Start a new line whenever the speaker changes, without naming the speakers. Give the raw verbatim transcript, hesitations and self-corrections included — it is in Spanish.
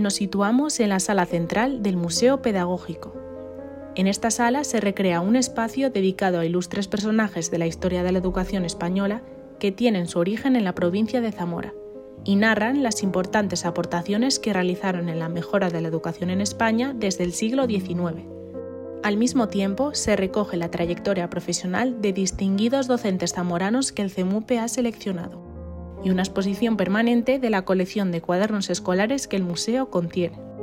nos situamos en la sala central del Museo Pedagógico. En esta sala se recrea un espacio dedicado a ilustres personajes de la historia de la educación española que tienen su origen en la provincia de Zamora y narran las importantes aportaciones que realizaron en la mejora de la educación en España desde el siglo diecinueve. Al mismo tiempo, se recoge la trayectoria profesional de distinguidos docentes zamoranos que el CEMUPE ha seleccionado y una exposición permanente de la colección de cuadernos escolares que el museo contiene.